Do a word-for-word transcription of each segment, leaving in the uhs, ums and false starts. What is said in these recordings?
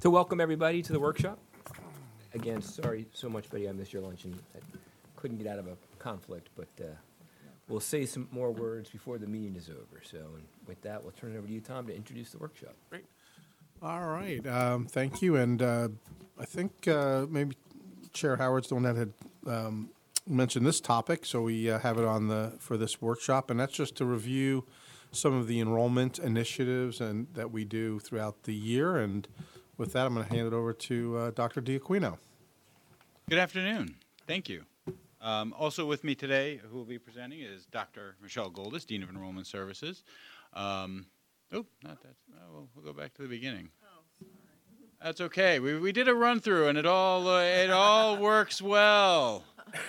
So welcome everybody to the workshop. Again, sorry so much, Betty, I missed your lunch and I couldn't get out of a conflict, but uh, we'll say some more words before the meeting is over. So and with that, we'll turn it over to you, Tom, to introduce the workshop. Great. All right. Um, thank you. And uh, I think uh, maybe Chair Howard's the one that had um, mentioned this topic, so we uh, have it on the for this workshop, and that's just to review some of the enrollment initiatives and that we do throughout the year. And with that, I'm going to hand it over to uh, Doctor D'Aquino. Good afternoon. Thank you. Um, also with me today, who will be presenting, is Doctor Michelle Goldis, Dean of Enrollment Services. Um, oh, not that. Oh, well, we'll go back to the beginning. Oh, sorry. That's okay. We we did a run through, and it all uh, it all works well.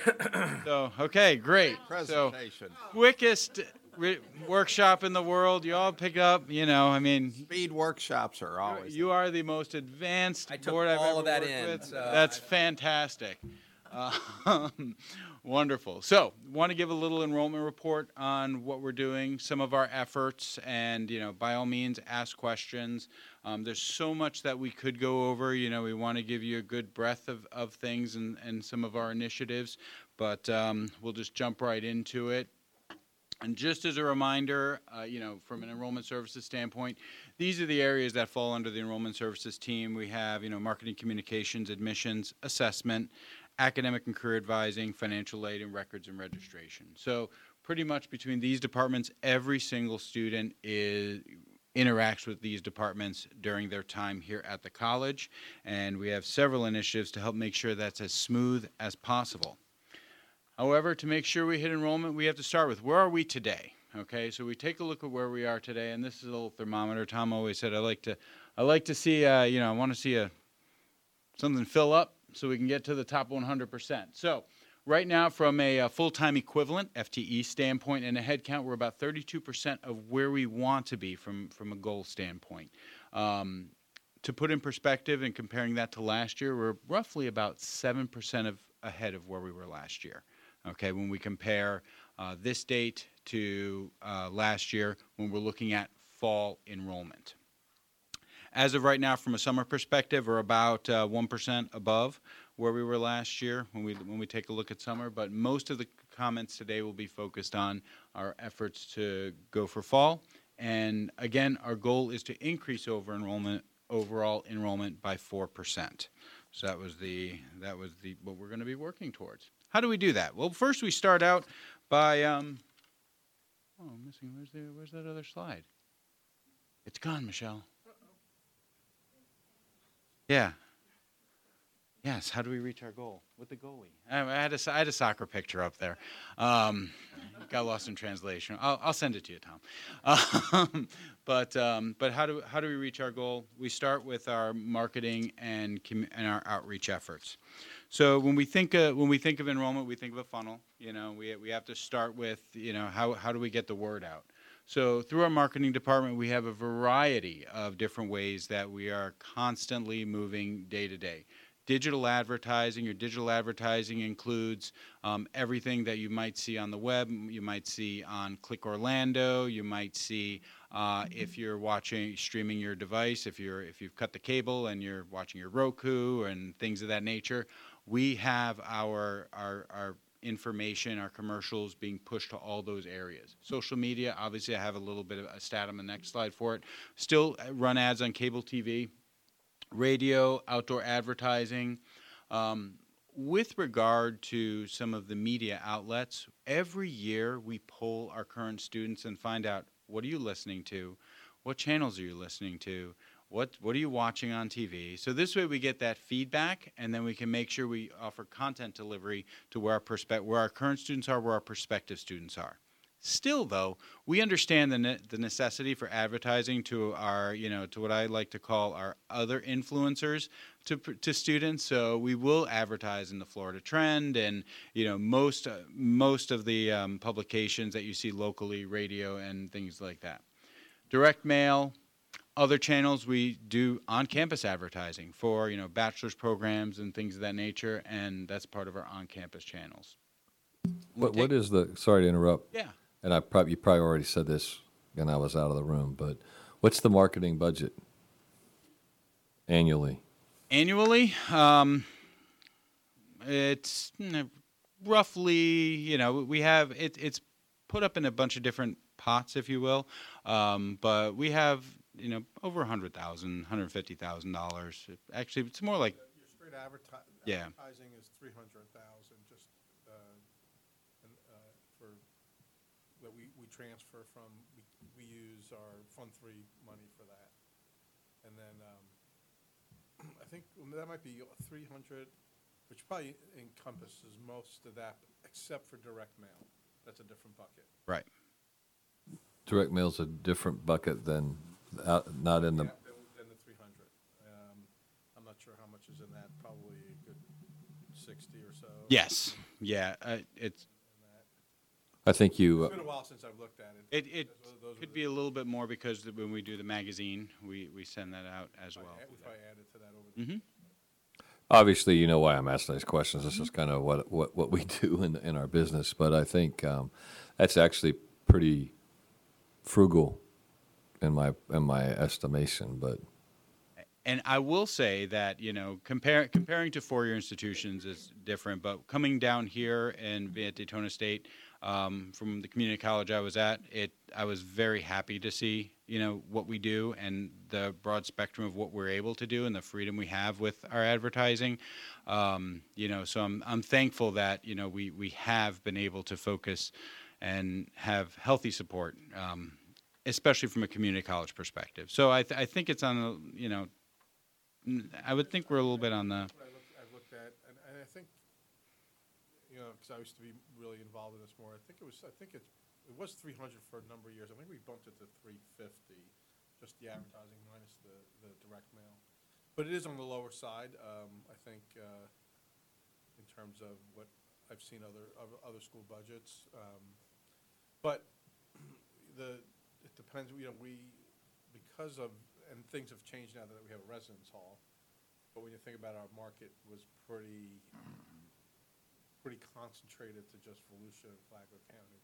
So okay, great. Presentation. So quickest re- workshop in the world. You all pick up. You know, I mean, Speed workshops are always. you are the most advanced I took board I've all ever of that worked in, with. so That's I- fantastic. Uh, wonderful. So, want to give a little enrollment report on what we're doing, some of our efforts, and you know, by all means, ask questions. Um, there's so much that we could go over. You know, we want to give you a good breadth of, of things and, and some of our initiatives, but um, we'll just jump right into it. And just as a reminder, uh, you know, from an enrollment services standpoint, these are the areas that fall under the enrollment services team. We have, you know, marketing, communications, admissions, assessment, academic and career advising, financial aid, and records and registration. So pretty much between these departments, every single student is interacts with these departments during their time here at the college. And we have several initiatives to help make sure that's as smooth as possible. However, to make sure we hit enrollment, we have to start with where are we today? Okay, so we take a look at where we are today, and this is a little thermometer. Tom always said I like to, I like to see, uh, you know, I want to see a something fill up so we can get to the top one hundred percent. So right now, from a, a full-time equivalent F T E standpoint and a head count, we're about thirty-two percent of where we want to be from from a goal standpoint. Um, to put in perspective and comparing that to last year, we're roughly about seven percent of ahead of where we were last year. Okay, when we compare uh, this date to uh, last year, when we're looking at fall enrollment. As of right now, from a summer perspective, we're about uh, one percent above where we were last year when we when we take a look at summer. But most of the comments today will be focused on our efforts to go for fall. And again, our goal is to increase over enrollment, overall enrollment by four percent. So that was the that was the what we're going to be working towards. How do we do that? Well, first we start out by um, oh, I'm missing. Where's the where's that other slide? It's gone, Michelle. Yeah. Yes. How do we reach our goal with the goalie? I, I had a I had a soccer picture up there. Um, got lost in translation. I'll I'll send it to you, Tom. Um, but um, but how do how do we reach our goal? We start with our marketing and com- and our outreach efforts. So when we think uh, when we think of enrollment, we think of a funnel. You know, we we have to start with, you know, how how do we get the word out? So through our marketing department, we have a variety of different ways that we are constantly moving day to day. Digital advertising, your digital advertising includes um, everything that you might see on the web, you might see on Click Orlando, you might see uh, if you're watching, streaming your device, if you're if you've cut the cable and you're watching your Roku and things of that nature. We have our our our information, our commercials being pushed to all those areas. Social media, obviously I have a little bit of a stat on the next slide for it. Still run ads on cable T V, radio, outdoor advertising. Um, with regard to some of the media outlets, every year we poll our current students and find out, what are you listening to? What channels are you listening to? What what are you watching on T V? So this way we get that feedback, and then we can make sure we offer content delivery to where our perspe- where our current students are, where our prospective students are. Still, though, we understand the ne- the necessity for advertising to our, you know, to what I like to call our other influencers to to students. So we will advertise in the Florida Trend and, you know, most uh, most of the um, publications that you see locally, radio and things like that. Direct mail. Other channels, we do on-campus advertising for, you know, bachelor's programs and things of that nature, and that's part of our on-campus channels. What What is the, sorry to interrupt. Yeah. And I probably, you probably already said this when I was out of the room, but what's the marketing budget? annually? Annually, um, it's mm, roughly, you know, we have it, it's put up in a bunch of different pots, if you will. Um, but we have, you know, over a hundred thousand, one hundred fifty thousand dollars. Actually, it's more like, Your straight adverti- Yeah. advertising is three hundred thousand, just, uh, and, uh, for, that we, we transfer from, we, we use our Fund Three money for that. And then, um, I think that might be three hundred, which probably encompasses most of that, except for direct mail. That's a different bucket. right. Direct mail's a different bucket than, out, not in the, Yeah, than, than the three hundred. Um, I'm not sure how much is in that, probably a good sixty or so. Yes. Yeah. Uh, it's, in that. I think you, uh, It's been a while since I've looked at it. it, it Those- those were could the- be a little bit more because when we do the magazine, we, we send that out as I well. add- We probably added to that over the. Mm-hmm. obviously, you know why I'm asking these questions. This is kind of what, what, what we do in, in our business. But I think um, that's actually pretty frugal in my, in my estimation. But And I will say that, you know, compare, comparing to four-year institutions is different, but coming down here and at Daytona State, um, from the community college I was at, it, I was very happy to see, you know, what we do and the broad spectrum of what we're able to do and the freedom we have with our advertising. Um, you know, so I'm, I'm thankful that, you know, we, we have been able to focus and have healthy support, um, especially from a community college perspective. So I, th- I think it's on, a, you know, N- I would think we're a little bit on the, What I looked, I've looked at, and, and I think, you know, because I used to be really involved in this more, I think it was, I think it's, it was three hundred for a number of years. I think we bumped it to three fifty, just the advertising minus the, the direct mail. But it is on the lower side, um, I think, uh, in terms of what I've seen other, other, other school budgets. Um, but the, it depends, you know, we, because of, and things have changed now that we have a residence hall. But when you think about our market was pretty, pretty concentrated to just Volusia and Flagler County.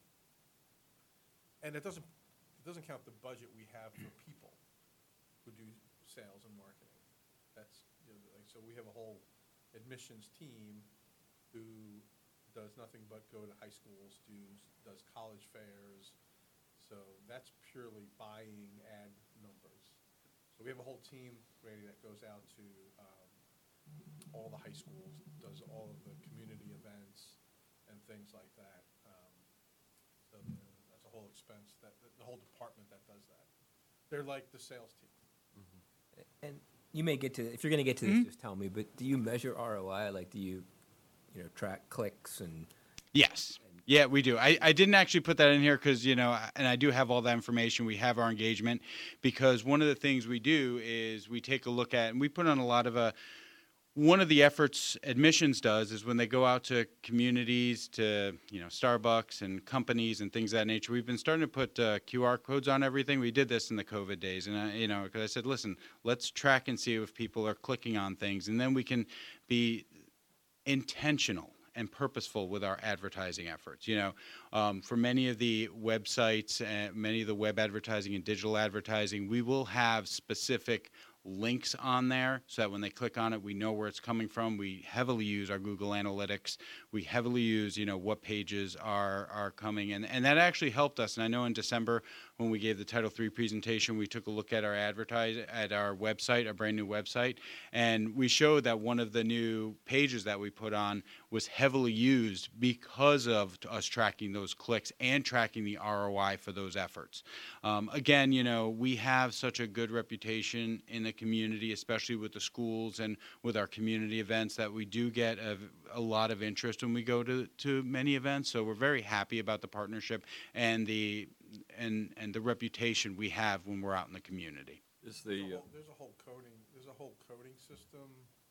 And it doesn't, it doesn't count the budget we have for people who do sales and marketing. That's, you know, like, so we have a whole admissions team who does nothing but go to high schools, do, does college fairs. So that's purely buying ad numbers. So we have a whole team, Randy, that goes out to um, all the high schools, does all of the community events and things like that. Um, So the- that's a whole expense, that, that- the whole department that does that. They're like the sales team. And you may get to, if you're going to get to this, just tell me, but do you measure R O I? Like, do you, you know, track clicks and? yes. Yeah, we do. I, I didn't actually put that in here because, you know, and I do have all that information. We have our engagement because one of the things we do is we take a look at, and we put on a lot of a, one of the efforts admissions does is when they go out to communities, to, you know, Starbucks and companies and things of that nature, we've been starting to put uh, Q R codes on everything. We did this in the COVID days. And, I, you know, because I said, listen, let's track and see if people are clicking on things. And then we can be intentional and purposeful with our advertising efforts. You know, um, for many of the websites, uh, many of the web advertising and digital advertising, we will have specific links on there so that when they click on it, we know where it's coming from. We heavily use our Google Analytics. We heavily use, you know, what pages are are coming, and and that actually helped us. And I know in December when we gave the Title three presentation, we took a look at our advertise at our website, our brand new website, and we showed that one of the new pages that we put on was heavily used because of us tracking those clicks and tracking the R O I for those efforts. Um, again, you know, we have such a good reputation in the community, especially with the schools and with our community events, that we do get a, a lot of interest when we go to, to many events. So we're very happy about the partnership and the and and the reputation we have when we're out in the community. is There's a the, uh, whole, there's a whole coding, there's a whole coding system.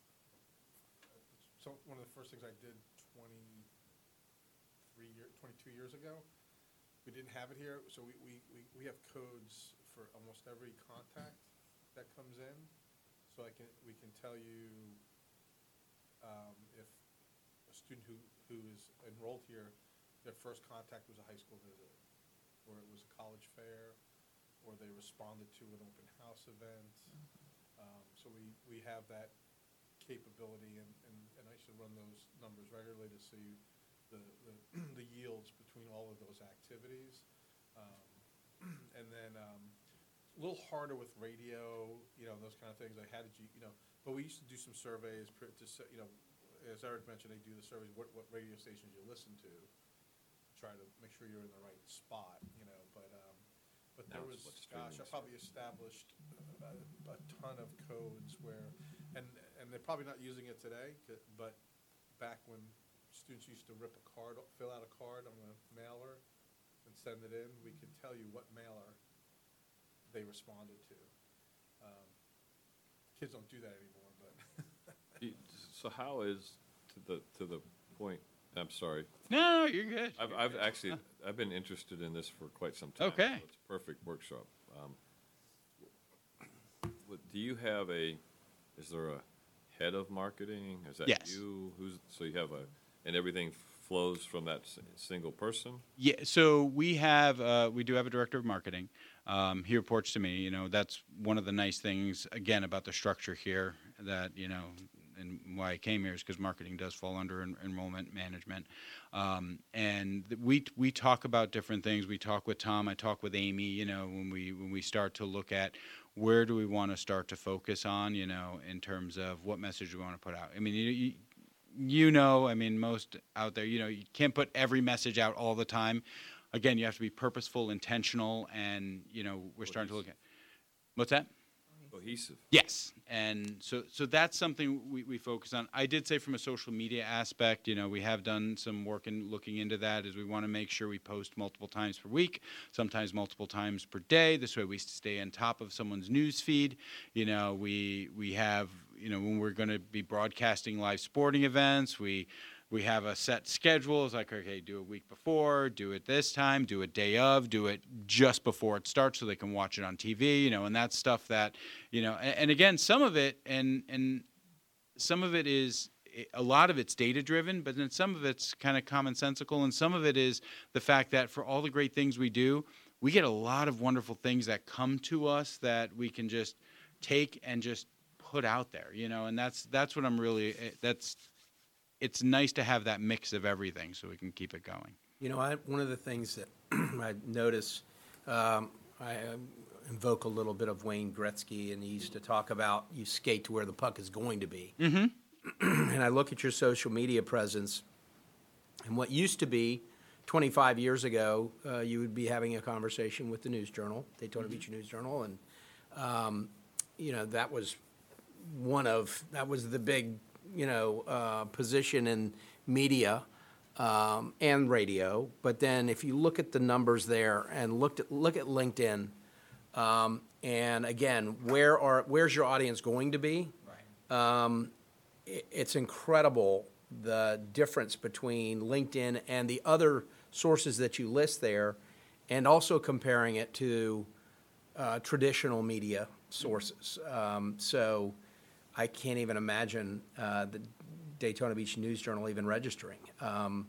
So, one of the first things I did twenty-three year, twenty-two years ago, we didn't have it here, so we, we, we, we have codes for almost every contact that comes in. So I can, we can tell you, um, if a student who, who is enrolled here, their first contact was a high school visit, or it was a college fair, or they responded to an open house event. Um, so we, we have that capability, and, and, and I should run those numbers regularly to see the, the, the yields between all of those activities. Um, and then, um, a little harder with radio, you know, those kind of things, like how did you, you know, but we used to do some surveys pr- to, se- you know, as Eric mentioned, they do the surveys, what, what radio stations you listen to, try to make sure you're in the right spot, you know, but, um, but there Now was, it's what gosh, I streaming probably established a, a ton of codes where, and, and they're probably not using it today, c- but back when students used to rip a card, fill out a card on a mailer and send it in, we could tell you what mailer they responded to. Um, Kids don't do that anymore, but. You- So how is, to the, to the point, I'm sorry, No, no, you're good. I've, I've actually, I've been interested in this for quite some time. Okay. so It's a perfect workshop. Um, what- Do you have a, is there a head of marketing? Is that Yes. you? Who's, so you have a, and everything flows from that s- single person? Yeah, so we have, uh, we do have a director of marketing. Um, he reports to me. You know, that's one of the nice things, again, about the structure here that, you know, and why I came here is because marketing does fall under en- enrollment management. Um, and th- we, we talk about different things. We talk with Tom, I talk with Amy, you know, when we, when we start to look at where do we want to start to focus on, you know, in terms of what message we want to put out. I mean, you, you, you know, I mean, most out there, you know, you can't put every message out all the time. Again, you have to be purposeful, intentional, and, you know, we're starting to look at, what's that? Cohesive. Yes, and so so that's something we, we focus on. I did say from a social media aspect, you know, we have done some work in looking into that, is we want to make sure we post multiple times per week, sometimes multiple times per day. This way we stay on top of someone's news feed. You know, we we have, you know, when we're going to be broadcasting live sporting events, we we have a set schedule. It's like, okay, do it a week before, do it this time, do it day of, do it just before it starts so they can watch it on T V, you know, and that's stuff that, you know, and, and again, some of it, and and some of it is, a lot of it's data driven, but then some of it's kind of commonsensical, and some of it is the fact that for all the great things we do, we get a lot of wonderful things that come to us that we can just take and just put out there, you know, and that's that's what I'm really, that's, it's nice to have that mix of everything so we can keep it going. You know, I, one of the things that I notice, um, I um, invoke a little bit of Wayne Gretzky, and he used to talk about you skate to where the puck is going to be. Mm-hmm. And I look at your social media presence, and what used to be twenty-five years ago, uh, you would be having a conversation with the News Journal, Daytona mm-hmm. Beach News Journal, and um, you know that was one of that was the big you know uh, position in media. Um, and radio, but then if you look at the numbers there and looked at look at LinkedIn, um, and again, where are where's your audience going to be? Right. Um, it, it's incredible the difference between LinkedIn and the other sources that you list there, and also comparing it to uh, traditional media sources. Um, so I can't even imagine uh, the Daytona Beach News Journal even registering, um,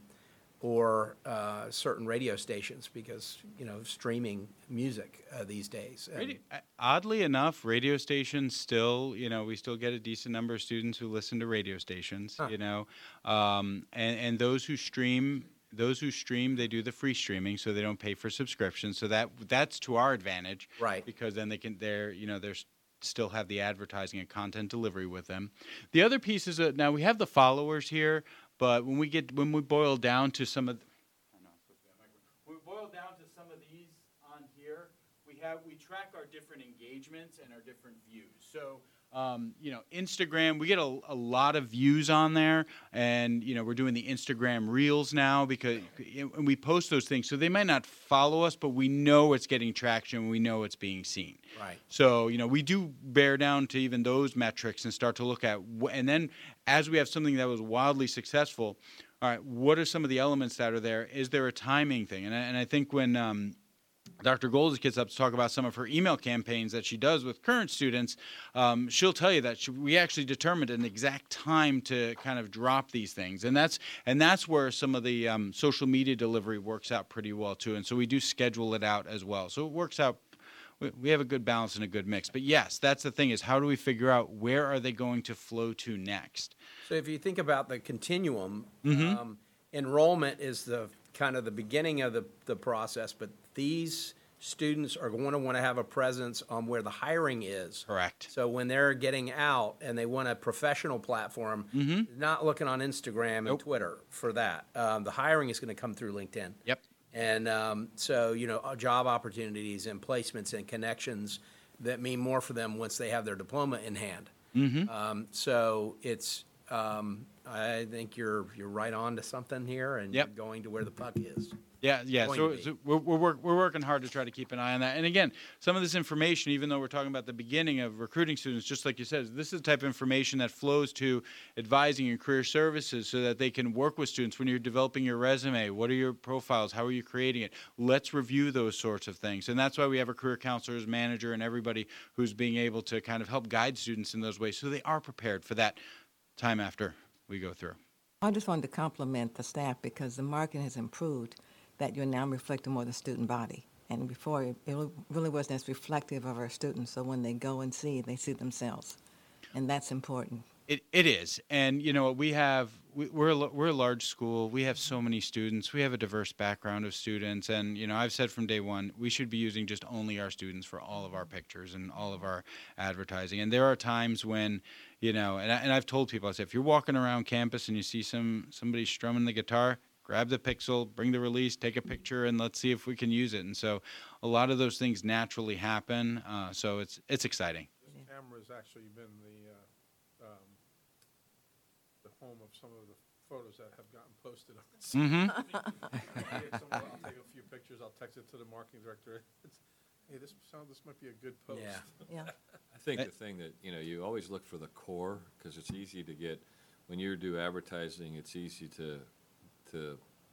or uh, certain radio stations because, you know, streaming music uh, these days. And Radio, oddly enough, radio stations still, you know, we still get a decent number of students who listen to radio stations, Huh. you know, um, and, and those who stream, those who stream, they do the free streaming, so they don't pay for subscriptions. So that that's to our advantage, Right. Because then they can, they're, you know, they're still have the advertising and content delivery with them. The other piece is that now we have the followers here, but when we get when we boil down to some of, the, I know I'm supposed to be on microphone. When we boil down to some of these on here, we have we track our different engagements and our different views. So. Um, you know, Instagram, we get a, a lot of views on there, and, you know, we're doing the Instagram Reels now because and we post those things. So they might not follow us, but we know it's getting traction. We know it's being seen. Right. So, you know, we do bear down to even those metrics and start to look at, wh- and then as we have something that was wildly successful, all right, what are some of the elements that are there? Is there a timing thing? And I, and I think when um, Doctor Gold's gets up to talk about some of her email campaigns that she does with current students, um, she'll tell you that she, we actually determined an exact time to kind of drop these things, and that's and that's where some of the um, social media delivery works out pretty well too. And so we do schedule it out as well, so it works out we, we have a good balance and a good mix. But yes, that's the thing is how do we figure out where are they going to flow to next? So if you think about the continuum, Mm-hmm. um, enrollment is the kind of the beginning of the, the process, but these students are going to want to have a presence on where the hiring is. Correct. So when they're getting out and they want a professional platform, not looking on Instagram and Nope. Twitter for that. Um, the hiring is going to come through LinkedIn. Yep. And um, so, you know, uh, job opportunities and placements and connections that mean more for them once they have their diploma in hand. Mm-hmm. Um, so it's, um, I think you're you're right on to something here, and Yep. you're going to where the puck is. Yeah, yeah. Going So, to be. so we're we're, work, we're working hard to try to keep an eye on that. And again, some of this information, even though we're talking about the beginning of recruiting students, just like you said, this is the type of information that flows to advising and career services, so that they can work with students when you're developing your resume. What are your profiles? How are you creating it? Let's review those sorts of things. And that's why we have a career counselors, manager, and everybody who's being able to kind of help guide students in those ways, so they are prepared for that time after we go through. I just wanted to compliment the staff because the market has improved, that you're now reflecting more the student body. And before, it it really wasn't as reflective of our students, so when they go and see, they see themselves. And that's important. It it is, and you know we have we, we're a, l- we're a large school. We have so many students. We have a diverse background of students, and you know I've said from day one we should be using just only our students for all of our pictures and all of our advertising. And there are times when you know, and I, and I've told people, I said, if you're walking around campus and you see some somebody strumming the guitar, grab the pixel, bring the release, take a picture, and let's see if we can use it. And so a lot of those things naturally happen. Uh, so it's it's exciting. This camera's actually been the, uh, um, the home of some of the photos that have gotten posted on it. Mm-hmm. I'll get some- I'll take a few pictures, I'll text it to the marketing director. It's, hey, this sound, this might be a good post. Yeah. Yeah. I think the thing that, you know, you always look for the core, because it's easy to get, when you do advertising, it's easy to, to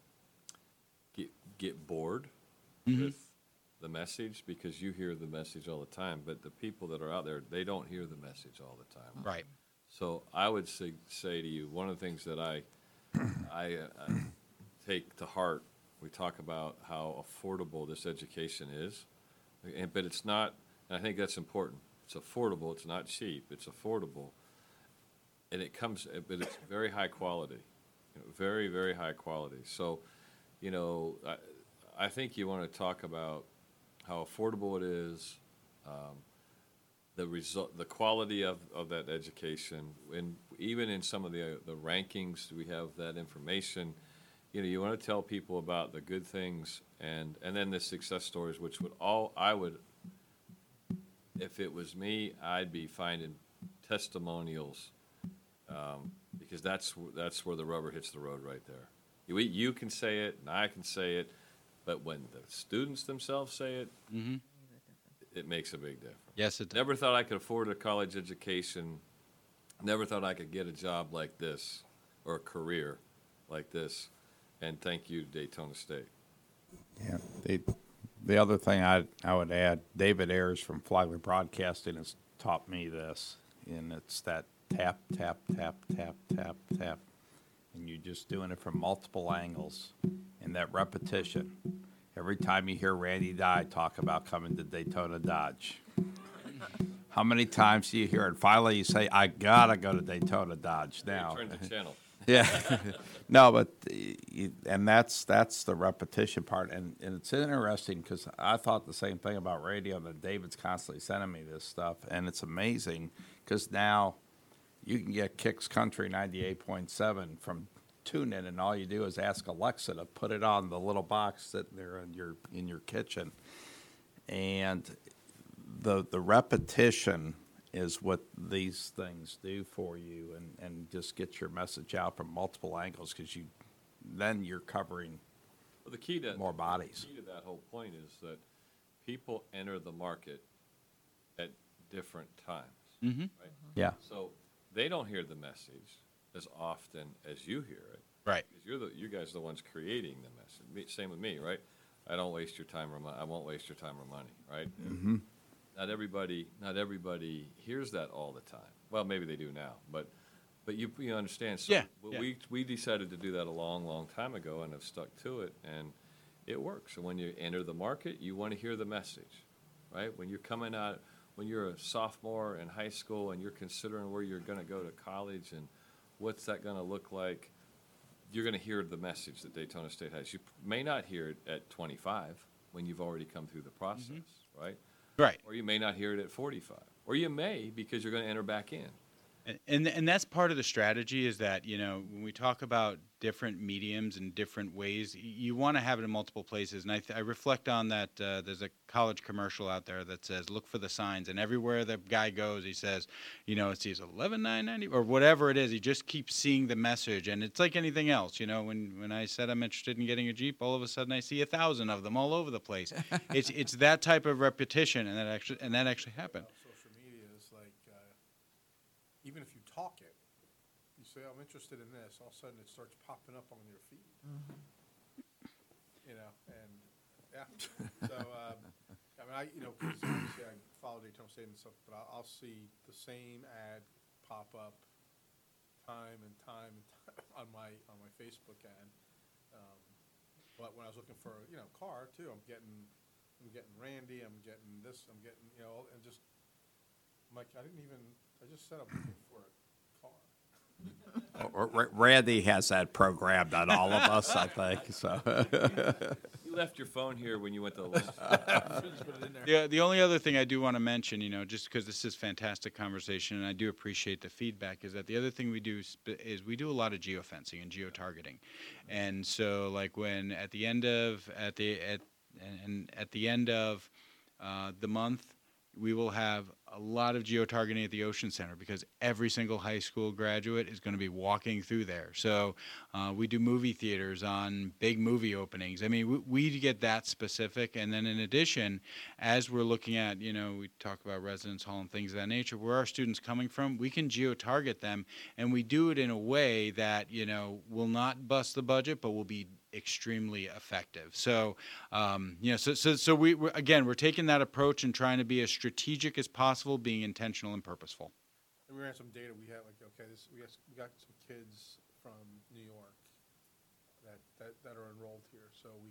get, get bored with the message, because you hear the message all the time, but the people that are out there, they don't hear the message all the time. Right. So I would say, say to you, one of the things that I, I, uh, take to heart, we talk about how affordable this education is, and, but it's not, and I think that's important. It's affordable, it's not cheap, it's affordable, and it comes, but it's very high quality, you know, very, very high quality. So, you know, I, I think you want to talk about how affordable it is, um, the result, the quality of, of that education, and even in some of the, the rankings, we have that information. You know, you want to tell people about the good things, and, and then the success stories, which would all, I would, if it was me, I'd be finding testimonials, um, because that's, wh- that's where the rubber hits the road right there. You, you can say it, and I can say it, but when the students themselves say it, Mm-hmm. it makes a big difference. Yes, it does. Never thought I could afford a college education. Never thought I could get a job like this or a career like this. And thank you, Daytona State. Yeah. The, the other thing I, I would add, David Ayers from Flagler Broadcasting has taught me this, and it's that tap, tap, tap, tap, tap, tap. And you're just doing it from multiple angles, and that repetition. Every time you hear Randy Dye talk about coming to Daytona Dodge, how many times do you hear it? Finally, you say, I gotta go to Daytona Dodge now. Turn the channel. Yeah, no, but uh, you- and that's that's the repetition part, and, and it's interesting because I thought the same thing about radio. That David's constantly sending me this stuff, and it's amazing because now you can get Kicks Country ninety-eight point seven from TuneIn, and all you do is ask Alexa to put it on the little box sitting there in your in your kitchen, and the the repetition is what these things do for you, and, and just get your message out from multiple angles, because you then you're covering Well, the key to more bodies. The key to that whole point is that people enter the market at different times. Mm-hmm. Right? Yeah. So they don't hear the message as often as you hear it. Right. Because you're the, you guys are the ones creating the message. Me- Same with me, right? I don't waste your time or money. I won't waste your time or money, right? Mm-hmm. Not everybody, not everybody hears that all the time. Well, maybe they do now, but, but you, you understand. So Yeah, but yeah. we, we decided to do that a long, long time ago and have stuck to it, and it works. And when you enter the market, you want to hear the message, right? When you're coming out, when you're a sophomore in high school and you're considering where you're going to go to college and what's that going to look like, you're going to hear the message that Daytona State has. You may not hear it at twenty-five when you've already come through the process, right? Right. Or you may not hear it at forty-five. Or you may because you're going to enter back in. And, and and that's part of the strategy is that, you know, when we talk about different mediums and different ways, y- you want to have it in multiple places. And I, th- I reflect on that. Uh, there's a college commercial out there that says, look for the signs. And everywhere the guy goes, he says, you know, it says eleven nine ninety or whatever it is. He just keeps seeing the message. And it's like anything else. You know, when, when I said I'm interested in getting a Jeep, all of a sudden I see a thousand of them all over the place. it's it's that type of repetition. And that actually, and that actually happened. Social media is like, uh, even if you talk it, you say, I'm interested in this, all of a sudden it starts popping up on your feed. You know, and, yeah, so, um, I mean, I, you know, 'cause obviously I follow Daytona State and stuff, but I'll, I'll see the same ad pop up time and time and time on my, on my Facebook ad. Um, But when I was looking for, you know, car too, I'm getting, I'm getting Randy, I'm getting this, I'm getting, you know, and just, I'm like, I didn't even, I just said I'm looking for a car. Or- or Randy has that programmed on all of us, I think, so. You left your phone here when you went to the lunch. Yeah, the only other thing I do want to mention, you know, just because this is fantastic conversation, and I do appreciate the feedback, is that the other thing we do sp- is we do a lot of geofencing and geotargeting, and so like when at the end of at the at and at the end of uh, the month, we will have a lot of geotargeting at the Ocean Center because every single high school graduate is going to be walking through there. So uh, we do movie theaters on big movie openings. I mean, we, we get that specific. And then in addition, as we're looking at, you know, we talk about residence hall and things of that nature, where our students coming from, we can geotarget them. And we do it in a way that, you know, will not bust the budget, but will be extremely effective. So, um, you know, so, so, so we, we're, again, we're taking that approach and trying to be as strategic as possible, being intentional and purposeful. And we ran some data, we had like, okay, this, we got, we got some kids from New York that, that, that are enrolled here, so we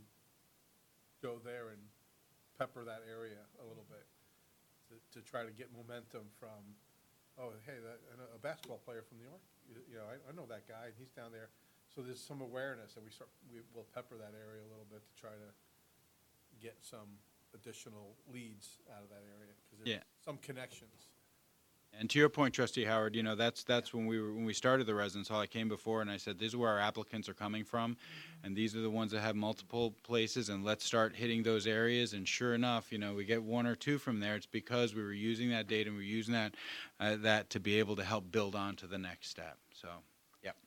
go there and pepper that area a little bit to, to try to get momentum from, oh, hey, that, I know a basketball player from New York, you, you know, I, I know that guy, he's down there. So there's some awareness, and we start, we will pepper that area a little bit to try to get some additional leads out of that area, because Yeah. there's some connections. And to your point, Trustee Howard, you know, that's that's when we were when we started the residence hall. I came before and I said, "This is where our applicants are coming from, and these are the ones that have multiple places, and let's start hitting those areas." And sure enough, you know, we get one or two from there. It's because we were using that data and we were using that uh, that to be able to help build on to the next step. So, yep.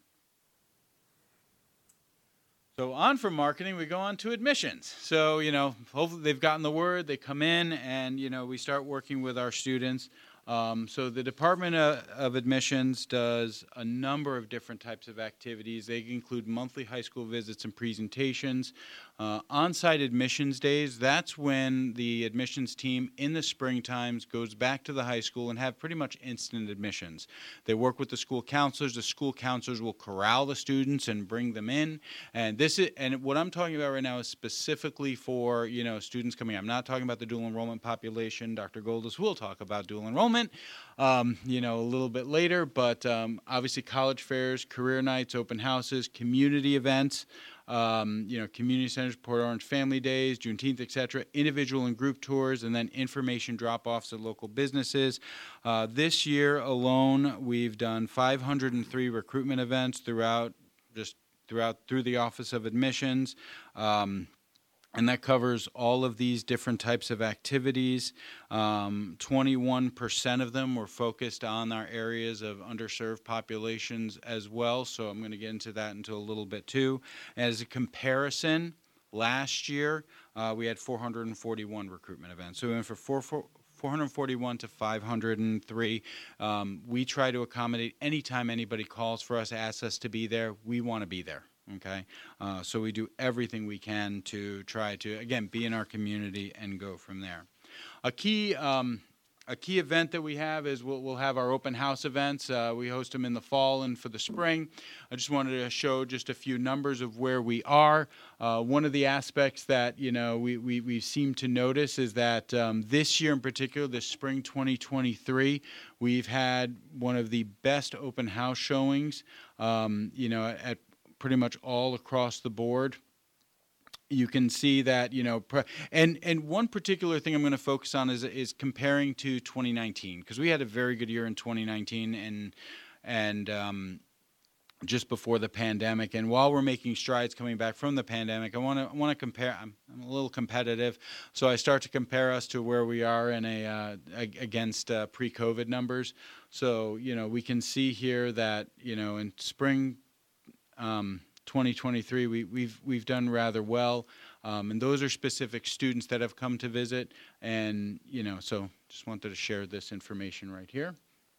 So on from marketing, we go on to admissions. So, you know, hopefully they've gotten the word, they come in, and, you know, we start working with our students. Um, so the Department of, of Admissions does a number of different types of activities. They include monthly high school visits and presentations. Uh, on-site admissions days, that's when the admissions team in the spring times goes back to the high school and have pretty much instant admissions. They work with the school counselors. The school counselors will corral the students and bring them in. And this is, and what I'm talking about right now is specifically for, you know, students coming. I'm not talking about the dual enrollment population. Doctor Goldus will talk about dual enrollment, um, you know, a little bit later. But um, obviously, college fairs, career nights, open houses, community events. Um, you know, community centers, Port Orange Family Days, Juneteenth, et cetera, individual and group tours, and then information drop-offs at local businesses. Uh, this year alone, we've done five hundred three recruitment events throughout, just throughout, through the Office of Admissions. Um, And that covers all of these different types of activities. Um, twenty-one percent of them were focused on our areas of underserved populations as well. So I'm going to get into that into a little bit too. As a comparison, last year uh, we had four hundred forty-one recruitment events. So we went from four, four, four hundred forty-one to five hundred three. Um, we try to accommodate anytime anybody calls for us, asks us to be there, we want to be there. Okay, uh, so we do everything we can to try to, again, be in our community and go from there. A key um, a key event that we have is we'll, we'll have our open house events. Uh, we host them in the fall and for the spring. I just wanted to show just a few numbers of where we are. Uh, one of the aspects that, you know, we, we, we seem to notice is that um, this year in particular, this spring twenty twenty-three, we've had one of the best open house showings, um, you know, at, at pretty much all across the board. You can see that, you know, and and one particular thing I'm going to focus on is is comparing to twenty nineteen, because we had a very good year in twenty nineteen and and um, just before the pandemic. And while we're making strides coming back from the pandemic, I want to I want to compare. I'm, I'm a little competitive, so I start to compare us to where we are in a uh, against uh, pre-COVID numbers. So you know, we can see here that, you know, in spring Um, twenty twenty-three, we, we've we've done rather well, um, and those are specific students that have come to visit, and you know, so just wanted to share this information right here.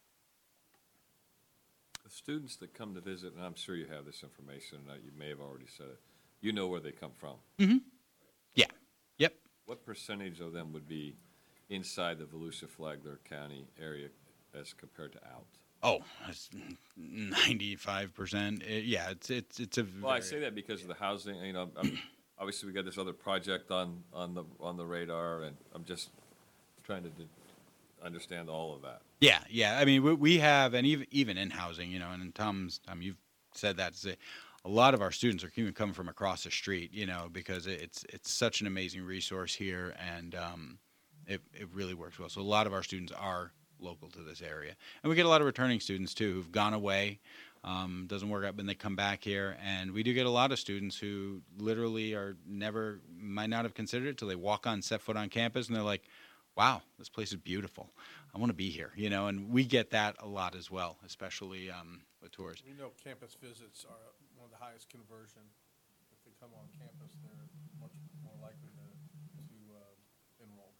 The students that come to visit, and I'm sure you have this information, uh, you may have already said it, you know where they come from. Yeah. Yep. What percentage of them would be inside the Volusia-Flagler County area as compared to out? Oh, that's ninety-five percent. Yeah, it's it's it's a. Well, I very- say that because of the housing, you know, I'm, obviously we got this other project on, on the, on the radar, and I'm just trying to d- understand all of that. Yeah, yeah. I mean, we, we have, and even even in housing, you know, and Tom's, Tom, you've said that. To say, a lot of our students are even coming from across the street, you know, because it's it's such an amazing resource here, and um, it it really works well. So a lot of our students are local to this area, and we get a lot of returning students too who've gone away. Um, doesn't work out, but they come back here, and we do get a lot of students who literally are never might not have considered it till they walk on, set foot on campus, and they're like, "Wow, this place is beautiful. I want to be here," you know. And we get that a lot as well, especially um, with tours. We know campus visits are one of the highest conversion. If they come on campus, they're much more likely to, to uh, enroll.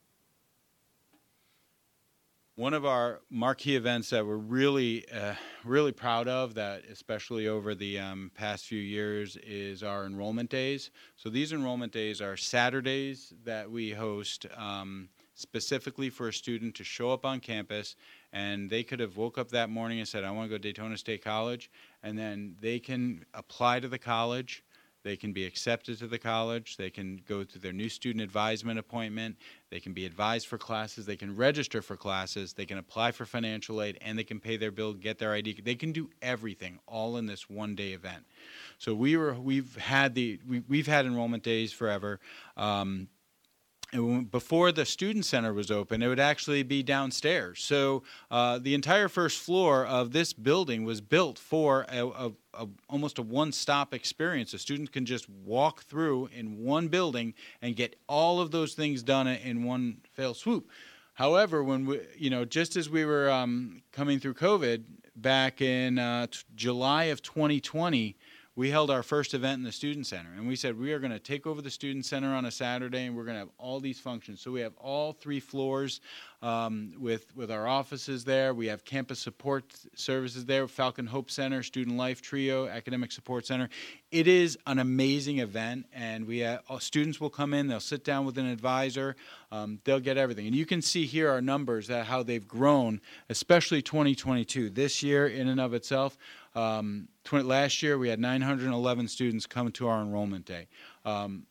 One of our marquee events that we're really, uh, really proud of, that especially over the um, past few years, is our enrollment days. So these enrollment days are Saturdays that we host um, specifically for a student to show up on campus, and they could have woke up that morning and said, "I want to go to Daytona State College," and then they can apply to the college. They can be accepted to the college. They can go through their new student advisement appointment. They can be advised for classes. They can register for classes. They can apply for financial aid, and they can pay their bill, get their I D. They can do everything all in this one-day event. So we were, we've had the, we, we've had enrollment days forever. Um, And when- before the student center was open, it would actually be downstairs. So uh, the entire first floor of this building was built for a, a, a, almost a one-stop experience. The students can just walk through in one building and get all of those things done in one fell swoop. However, when we, you know, just as we were um, coming through COVID back in uh, t- July of twenty twenty, we held our first event in the student center, and we said we are going to take over the student center on a Saturday, and we're going to have all these functions. So we have all three floors um, with with our offices there. We have campus support services there, Falcon Hope Center, Student Life Trio, Academic Support Center. It is an amazing event, and we have, all students will come in, they'll sit down with an advisor, um, they'll get everything. And you can see here our numbers, that how they've grown, especially twenty twenty-two. This year, in and of itself, um, tw- last year we had nine hundred eleven students come to our enrollment day. Um,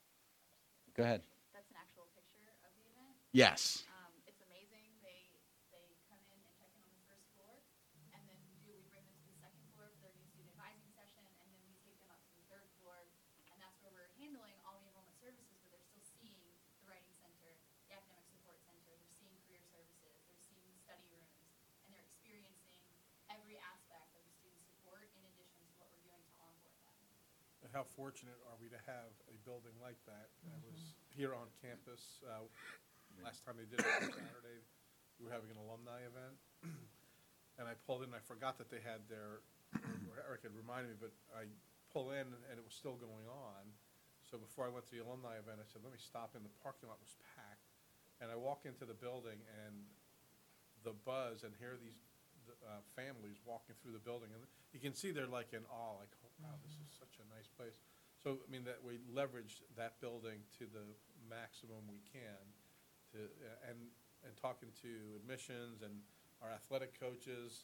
go ahead. That's an actual picture of the event. Yes. Um, it's amazing. They they come in and check in on the first floor, and then we do we bring them to the second floor for their new student advising session, and then we take them up to the third floor, and that's where we're handling all the enrollment services, but they're still seeing the writing center, the academic support center, they're seeing career services, they're seeing study rooms, and they're experiencing every aspect of the student support in addition to what we're doing to onboard them. And how fortunate are we to have a building like that? I was here on campus, uh, last time they did it on Saturday, we were having an alumni event. And I pulled in, I forgot that they had their, or Eric had reminded me, but I pull in and it was still going on. So before I went to the alumni event, I said, let me stop in, the parking lot was packed. And I walk into the building and the buzz, and hear these uh, families walking through the building, and you can see they're like in awe, like, oh, wow, this is such a nice place. So, I mean, that we leveraged that building to the maximum we can to, uh, and, and talking to admissions and our athletic coaches,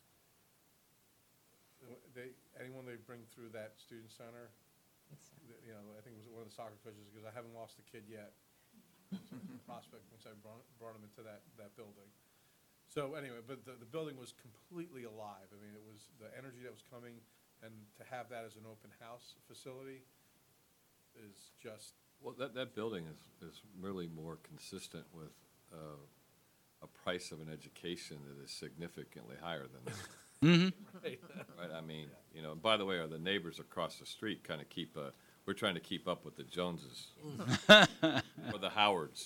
they, anyone they bring through that student center, th- you know, I think it was one of the soccer coaches, because I haven't lost a kid yet. So it's a prospect once I brought, brought him into that, that building. So anyway, but the, the building was completely alive. I mean, it was the energy that was coming, and to have that as an open house facility is just, Well, that, that building is, is really more consistent with uh, a price of an education that is significantly higher than this. right. Right, I mean, you know, by the way, are the neighbors across the street kind of keep, uh, we're trying to keep up with the Joneses. Or the Howards.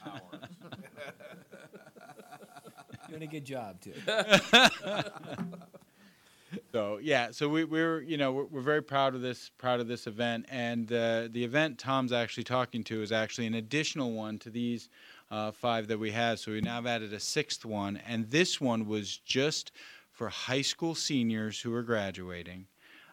Doing a good job, too. So yeah, so we, we're you know we're, we're very proud of this proud of this event, and uh, the event Tom's actually talking to is actually an additional one to these uh, five that we have. So we now have added a sixth one, and this one was just for high school seniors who are graduating.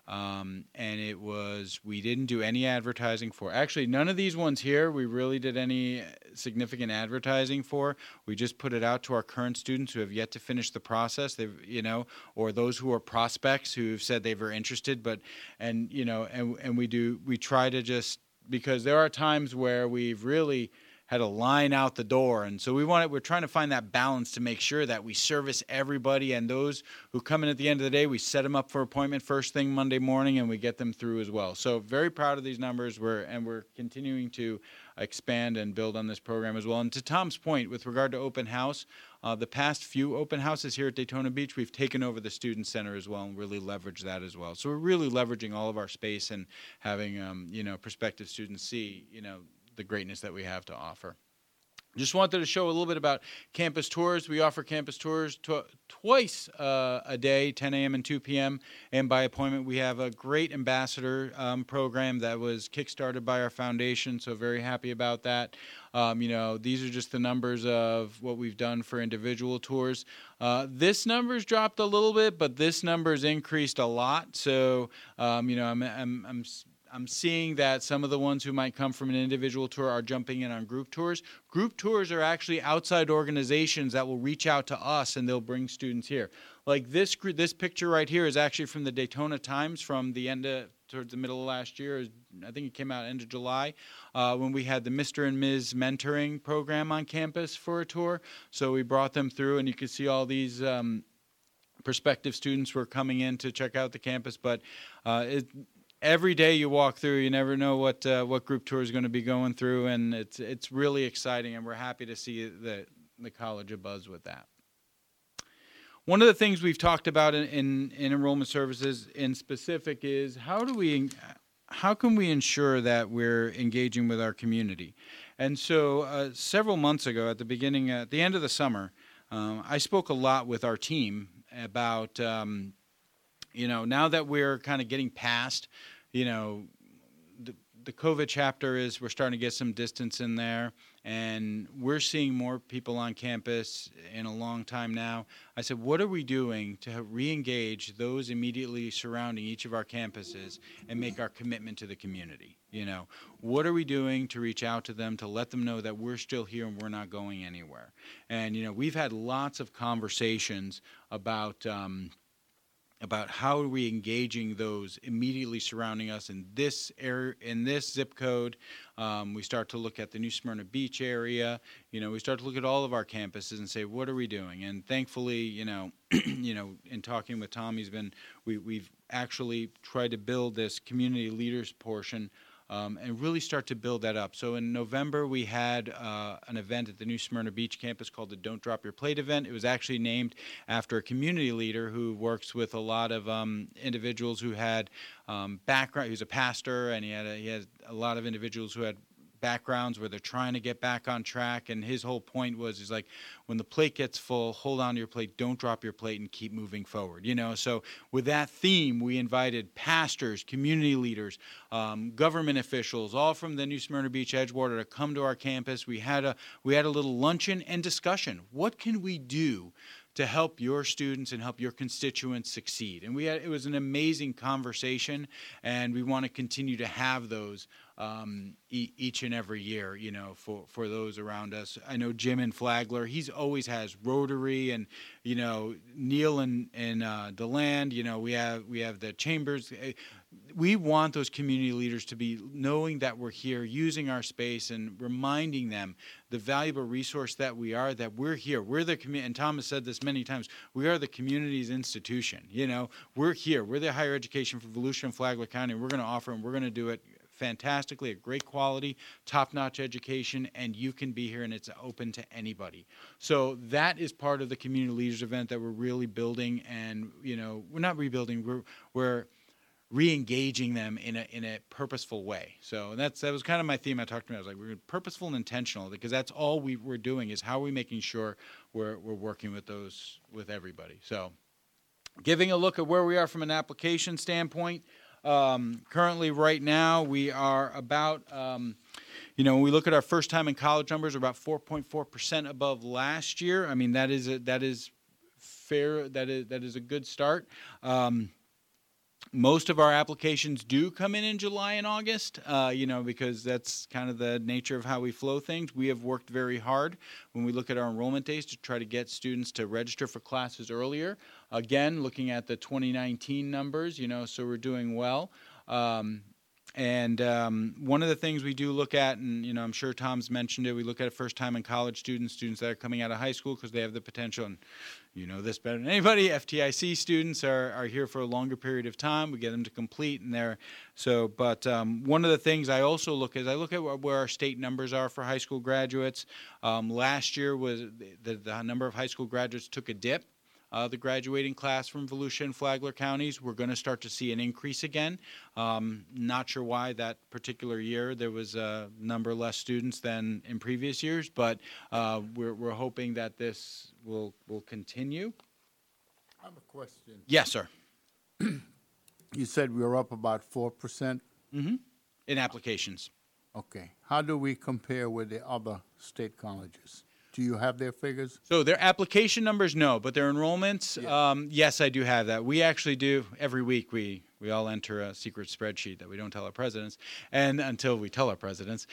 Um, and it was, we didn't do any advertising for. Actually, none of these ones here we really did any significant advertising for. We just put it out to our current students who have yet to finish the process. They've, you know, or those who are prospects who've said they were interested, but, and, you know, and, and we do, we try to just, because there are times where we've really had a line out the door. And so we want it, we're trying to find that balance to make sure that we service everybody, and those who come in at the end of the day, we set them up for appointment first thing Monday morning, and we get them through as well. So very proud of these numbers. We're, and we're continuing to expand and build on this program as well. And to Tom's point, with regard to open house, uh, the past few open houses here at Daytona Beach, we've taken over the student center as well and really leveraged that as well. So we're really leveraging all of our space and having, um, you know, prospective students see, you know, the greatness that we have to offer. Just wanted to show a little bit about campus tours. We offer campus tours tw- twice uh, a day, ten a.m. and two p.m., and by appointment. We have a great ambassador um, program that was kickstarted by our foundation, so very happy about that. Um, you know, these are just the numbers of what we've done for individual tours. Uh, this number's dropped a little bit, but this number's increased a lot. So, um, you know, I'm, I'm, I'm I'm seeing that some of the ones who might come from an individual tour are jumping in on group tours. Group tours are actually outside organizations that will reach out to us, and they'll bring students here. Like this this picture right here is actually from the Daytona Times from the end of, towards the middle of last year. I think it came out end of July uh, when we had the Mister and Miz Mentoring program on campus for a tour. So we brought them through, and you can see all these um, prospective students were coming in to check out the campus. But uh, it every day you walk through, you never know what uh, what group tour is going to be going through, and it's it's really exciting, and we're happy to see the the college abuzz with that. One of the things we've talked about in, in, in enrollment services in specific is how do we how can we ensure that we're engaging with our community? And so uh, several months ago, at the beginning, at the end of the summer, um, I spoke a lot with our team about um, you know, now that we're kind of getting past, you know, the, the COVID chapter is we're starting to get some distance in there, and we're seeing more people on campus in a long time now. I said, what are we doing to re-engage those immediately surrounding each of our campuses and make our commitment to the community? You know, what are we doing to reach out to them, to let them know that we're still here and we're not going anywhere? And, you know, we've had lots of conversations about, um, about how are we engaging those immediately surrounding us in this area, in this zip code. Um, we start to look at the New Smyrna Beach area. You know, we start to look at all of our campuses and say, what are we doing? And thankfully, you know, you know, in talking with Tom, he's been, we, we've actually tried to build this community leaders portion Um, and really start to build that up. So in November, we had uh, an event at the New Smyrna Beach campus called the Don't Drop Your Plate event. It was actually named after a community leader who works with a lot of um, individuals who had um, background. He was a pastor, and he had a, he had a lot of individuals who had backgrounds where they're trying to get back on track. And his whole point was, he's like, when the plate gets full, hold on to your plate, don't drop your plate, and keep moving forward. You know, so with that theme, we invited pastors, community leaders, um, government officials, all from the New Smyrna Beach Edgewater to come to our campus. We had a we had a little luncheon and discussion. What can we do to help your students and help your constituents succeed? And we had, it was an amazing conversation, and we want to continue to have those um, e- each and every year, you know, for, for those around us. I know Jim in Flagler, he's always has Rotary, and, you know, Neil in, in uh, DeLand, you know, we have, we have the chambers. Eh, We want those community leaders to be knowing that we're here, using our space, and reminding them the valuable resource that we are, that we're here. We're the community, and Tom has said this many times, we are the community's institution. You know, we're here. We're the higher education for Volusia and Flagler County. We're going to offer, and we're going to do it fantastically, at great quality, top-notch education, and you can be here, and it's open to anybody. So that is part of the community leaders event that we're really building, and, you know, we're not rebuilding, we're, we're re-engaging them in a in a purposeful way. So that's that was kind of my theme. I talked about. I was like, we're purposeful and intentional, because that's all we, we're doing is how are we making sure we're we're working with those with everybody. So, giving a look at where we are from an application standpoint. Um, currently, right now, we are about. Um, You know, when we look at our first time in college numbers, we're about four point four percent above last year. I mean, that is a, that is fair. That is that is a good start. Um, Most of our applications do come in in July and August, uh, you know, because that's kind of the nature of how we flow things. We have worked very hard when we look at our enrollment days to try to get students to register for classes earlier. Again, looking at the twenty nineteen numbers, you know, so we're doing well. Um, And um, one of the things we do look at, and you know, I'm sure Tom's mentioned it, we look at first time in college students, students that are coming out of high school because they have the potential, and you know this better than anybody, F T I C students are, are here for a longer period of time. We get them to complete, and they're, so, but um, one of the things I also look at is I look at where our state numbers are for high school graduates. Um, last year was, the, the number of high school graduates took a dip. Uh, the graduating class from Volusia and Flagler counties. We're going to start to see an increase again. Um, not sure why that particular year there was a number less students than in previous years, but uh, we're, we're hoping that this will will continue. I have a question. Yes, sir. You said we were up about four percent. Mm-hmm. In applications. Okay. How do we compare with the other state colleges? Do you have their figures? So their application numbers, no, but their enrollments, Yeah. um, yes, I do have that. We actually do, every week, we, we all enter a secret spreadsheet that we don't tell our presidents, and until we tell our presidents.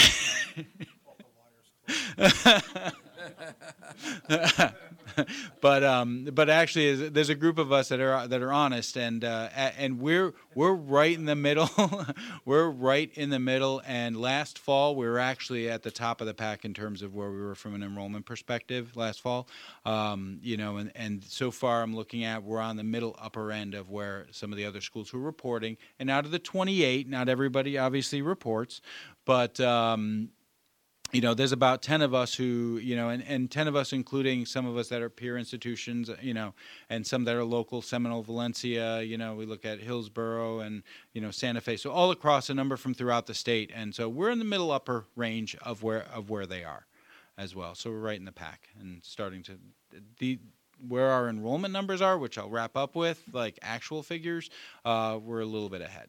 but um, but actually, there's a group of us that are that are honest, and uh, and we're we're right in the middle. We're right in the middle. And last fall, we were actually at the top of the pack in terms of where we were from an enrollment perspective. Last fall, um, you know, and and so far, I'm looking at we're on the middle upper end of where some of the other schools who are reporting. And out of the twenty-eight, not everybody obviously reports, but. Um, You know, there's about ten of us who, you know, and, and ten of us, including some of us that are peer institutions, you know, and some that are local, Seminole, Valencia, you know, we look at Hillsborough and, you know, Santa Fe. So all across, a number from throughout the state. And so we're in the middle upper range of where of where they are as well. So we're right in the pack and starting to, the where our enrollment numbers are, which I'll wrap up with, like actual figures, uh, we're a little bit ahead.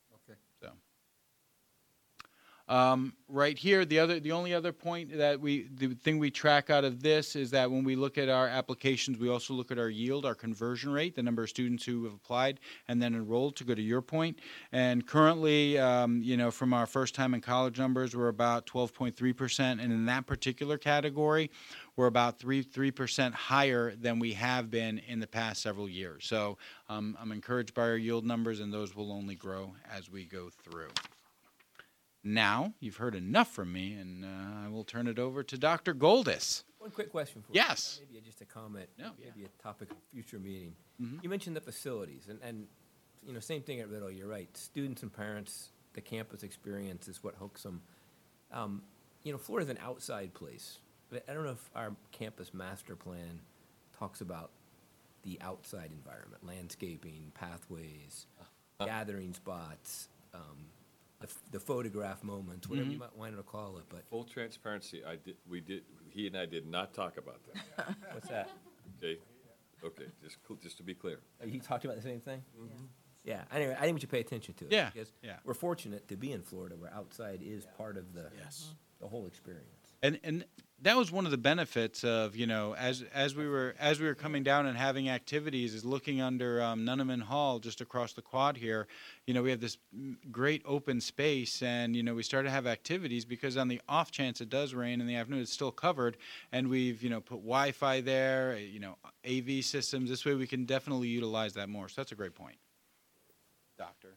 Um, right here, the other, the only other point that we, the thing we track out of this is that when we look at our applications, we also look at our yield, our conversion rate, the number of students who have applied and then enrolled, to go to your point. And currently, um, you know, from our first time in college numbers, we're about twelve point three percent. And in that particular category, we're about three, three percent higher than we have been in the past several years. So um, I'm encouraged by our yield numbers, and those will only grow as we go through. Now, you've heard enough from me, and uh, I will turn it over to Doctor Goldis. One quick question for Yes. you. Maybe just a comment, No, maybe a topic of future meeting. Mhm. You mentioned the facilities, and, and, you know, same thing at Riddle, you're right. Students and parents, the campus experience is what hooks them. Um, you know, Florida's an outside place. But I don't know if our campus master plan talks about the outside environment, landscaping, pathways, gathering spots, um, the, f- the photograph moments, whatever you might want to call it, but Full transparency, I did, we did, he and I did not talk about that, what's that? okay? Okay, just, cl- just to be clear. Oh, you talked about the same thing? Yeah, anyway, I think we should pay attention to it. Yeah, Because yeah. we're fortunate to be in Florida where outside is part of the, Yes. the whole experience. And and that was one of the benefits of, you know, as as we were as we were coming down and having activities, is looking under um, Nunneman Hall just across the quad here. You know, we have this mm, great open space, and you know, we started to have activities because on the off chance it does rain in the afternoon, it's still covered, and we've you know put Wi-Fi there, you know, A V systems. This way, we can definitely utilize that more. So that's a great point, Doctor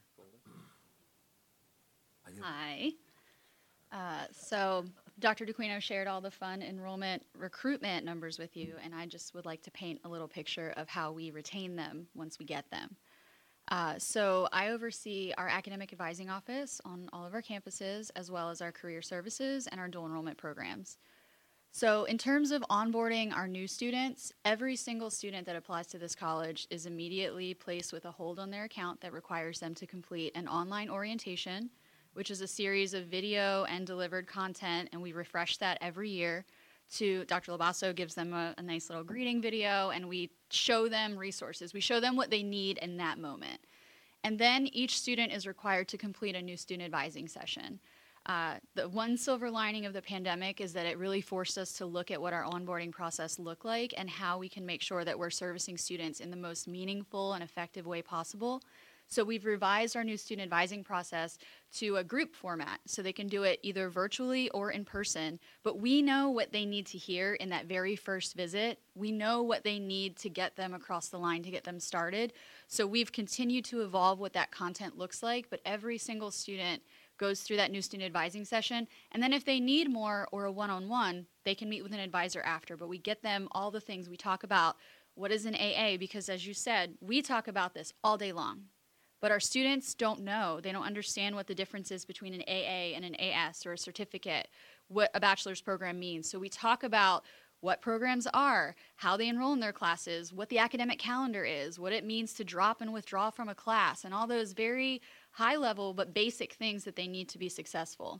Hi. Uh, so Doctor DeQuino shared all the fun enrollment recruitment numbers with you, and I just would like to paint a little picture of how we retain them once we get them. Uh, so I oversee our academic advising office on all of our campuses, as well as our career services and our dual enrollment programs. So in terms of onboarding our new students, every single student that applies to this college is immediately placed with a hold on their account that requires them to complete an online orientation, which is a series of video and delivered content, and we refresh that every year. To Doctor Labasso gives them a, a nice little greeting video, and we show them resources. We show them what they need in that moment. And then each student is required to complete a new student advising session. Uh, the one silver lining of the pandemic is that it really forced us to look at what our onboarding process looked like and how we can make sure that we're servicing students in the most meaningful and effective way possible. So we've revised our new student advising process to a group format, so they can do it either virtually or in person. But we know what they need to hear in that very first visit. We know what they need to get them across the line, to get them started. So we've continued to evolve what that content looks like, but every single student goes through that new student advising session. And then if they need more or a one-on-one, they can meet with an advisor after. But we get them all the things. We talk about what is an A A, because as you said, we talk about this all day long. But our students don't know. They don't understand what the difference is between an A A and an A S or a certificate, what a bachelor's program means. So we talk about what programs are, how they enroll in their classes, what the academic calendar is, what it means to drop and withdraw from a class, and all those very high-level but basic things that they need to be successful.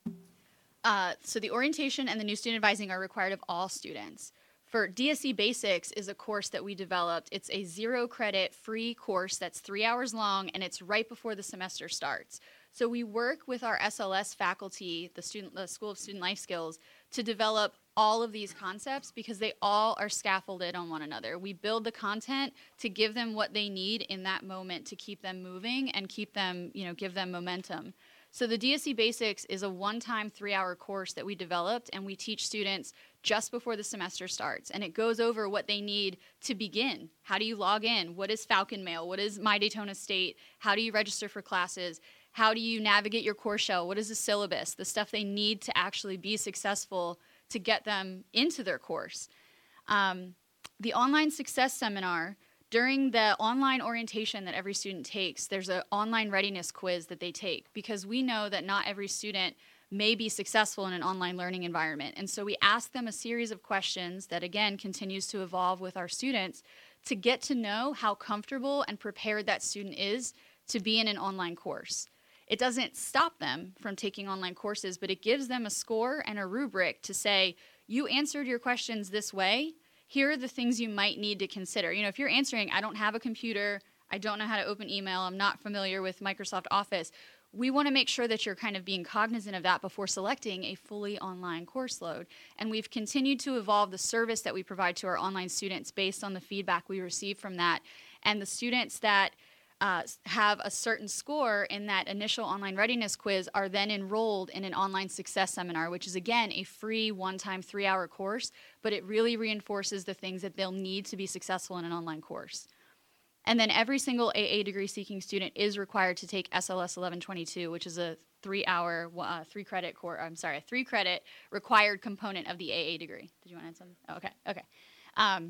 Uh, so the orientation and the new student advising are required of all students. For D S E Basics is a course that we developed. It's a zero credit free course that's three hours long, and it's right before the semester starts. So we work with our S L S faculty, the student, the School of Student Life Skills, to develop all of these concepts because they all are scaffolded on one another. We build the content to give them what they need in that moment to keep them moving and keep them, you know, give them momentum. So the D S E Basics is a one-time three-hour course that we developed, and we teach students just before the semester starts. And it goes over what they need to begin. How do you log in? What is Falcon Mail? What is My Daytona State? How do you register for classes? How do you navigate your course shell? What is the syllabus? The stuff they need to actually be successful to get them into their course. Um, the Online Success Seminar, during the online orientation that every student takes, there's an online readiness quiz that they take, because we know that not every student may be successful in an online learning environment. And so we ask them a series of questions that, again, continues to evolve with our students to get to know how comfortable and prepared that student is to be in an online course. It doesn't stop them from taking online courses, but it gives them a score and a rubric to say, you answered your questions this way. Here are the things you might need to consider. You know, if you're answering, I don't have a computer, I don't know how to open email, I'm not familiar with Microsoft Office, we want to make sure that you're kind of being cognizant of that before selecting a fully online course load. And we've continued to evolve the service that we provide to our online students based on the feedback we receive from that. And the students that uh, have a certain score in that initial online readiness quiz are then enrolled in an online success seminar, which is, again, a free one-time three-hour course, but it really reinforces the things that they'll need to be successful in an online course. And then every single A A degree-seeking student is required to take S L S eleven twenty-two, which is a three-hour, uh, three-credit course. I'm sorry, a three-credit required component of the A A degree. Did you want to add something? Oh, okay, okay. Um,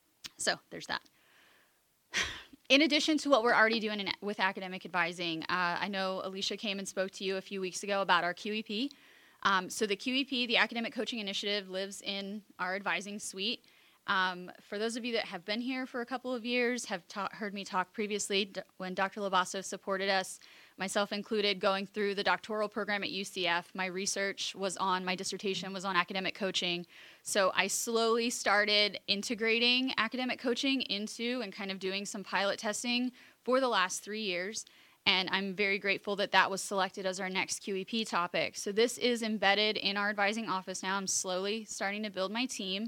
so there's that. In addition to what we're already doing in, with academic advising, uh, I know Alicia came and spoke to you a few weeks ago about our Q E P. Um, so the Q E P, the Academic Coaching Initiative, lives in our advising suite. Um, for those of you that have been here for a couple of years, have ta- heard me talk previously d- when Doctor Labasso supported us, myself included, going through the doctoral program at U C F. My research was on, my dissertation was on academic coaching. So I slowly started integrating academic coaching into and kind of doing some pilot testing for the last three years. And I'm very grateful that that was selected as our next Q E P topic. So this is embedded in our advising office now. I'm slowly starting to build my team.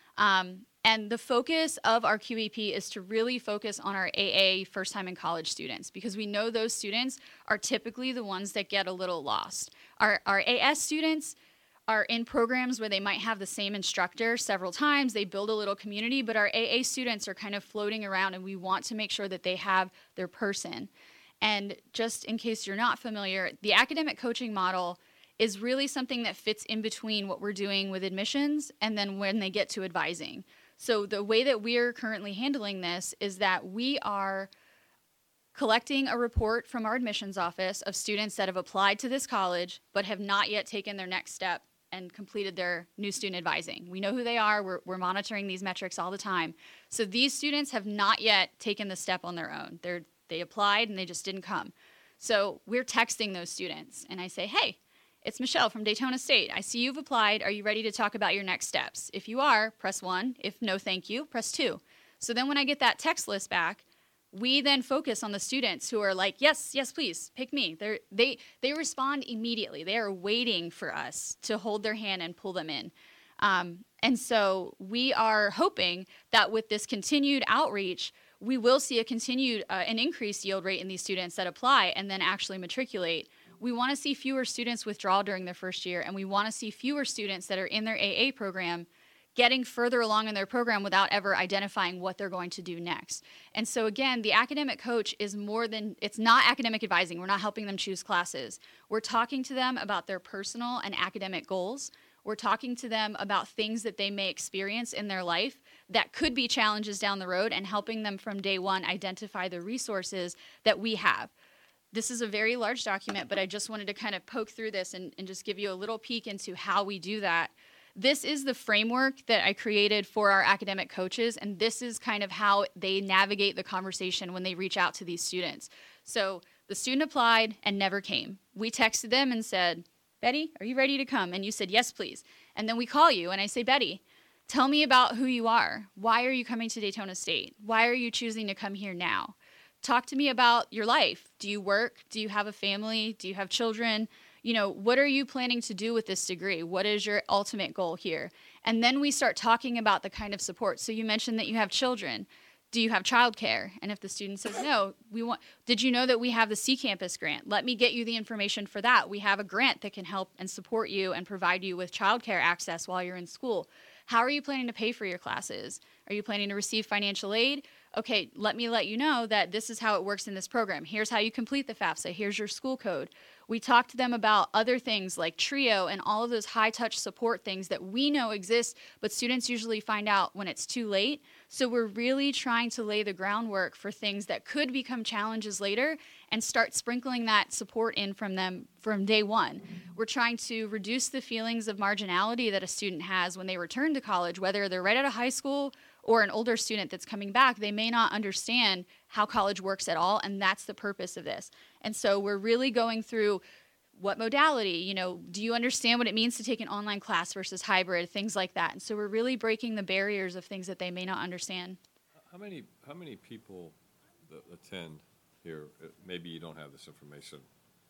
Um, and the focus of our Q E P is to really focus on our A A first time in college students, because we know those students are typically the ones that get a little lost. Our, our A S students are in programs where they might have the same instructor several times, they build a little community, but our A A students are kind of floating around, and we want to make sure that they have their person. And just in case you're not familiar, the academic coaching model is really something that fits in between what we're doing with admissions and then when they get to advising. So the way that we're currently handling this is that we are collecting a report from our admissions office of students that have applied to this college but have not yet taken their next step and completed their new student advising. We know who they are. We're, we're monitoring these metrics all the time. So these students have not yet taken the step on their own. They're, they applied and they just didn't come. So we're texting those students and I say, hey, it's Michelle from Daytona State. I see you've applied. Are you ready to talk about your next steps? If you are, press one. If no, thank you, press two. So then when I get that text list back, we then focus on the students who are like, yes, yes, please, pick me. They're, they they respond immediately. They are waiting for us to hold their hand and pull them in. Um, and so we are hoping that with this continued outreach, we will see a continued, uh, an increased yield rate in these students that apply and then actually matriculate. We want to see fewer students withdraw during their first year, and we want to see fewer students that are in their A A program getting further along in their program without ever identifying what they're going to do next. And so again, the academic coach is more than, it's not academic advising. We're not helping them choose classes. We're talking to them about their personal and academic goals. We're talking to them about things that they may experience in their life that could be challenges down the road, and helping them from day one identify the resources that we have. This is a very large document, but I just wanted to kind of poke through this and, and just give you a little peek into how we do that. This is the framework that I created for our academic coaches, and this is kind of how they navigate the conversation when they reach out to these students. So the student applied and never came. We texted them and said, Betty, are you ready to come? And you said, yes, please. And then we call you and I say, Betty, tell me about who you are. Why are you coming to Daytona State? Why are you choosing to come here now? Talk to me about your life. Do you work? Do you have a family? Do you have children? You know, what are you planning to do with this degree? What is your ultimate goal here? And then we start talking about the kind of support. So you mentioned that you have children. Do you have childcare? And if the student says no, we want, did you know that we have the C Campus grant? Let me get you the information for that. We have a grant that can help and support you and provide you with childcare access while you're in school. How are you planning to pay for your classes? Are you planning to receive financial aid? Okay, let me let you know that this is how it works in this program. Here's how you complete the FAFSA. Here's your school code. We talk to them about other things like TRIO and all of those high-touch support things that we know exist, but students usually find out when it's too late. So we're really trying to lay the groundwork for things that could become challenges later and start sprinkling that support in from them from day one. We're trying to reduce the feelings of marginality that a student has when they return to college, whether they're right out of high school or an older student that's coming back. They may not understand how college works at all, and that's the purpose of this. And so we're really going through what modality, you know, do you understand what it means to take an online class versus hybrid, things like that. And so we're really breaking the barriers of things that they may not understand. How many, how many people that attend here, uh, maybe you don't have this information,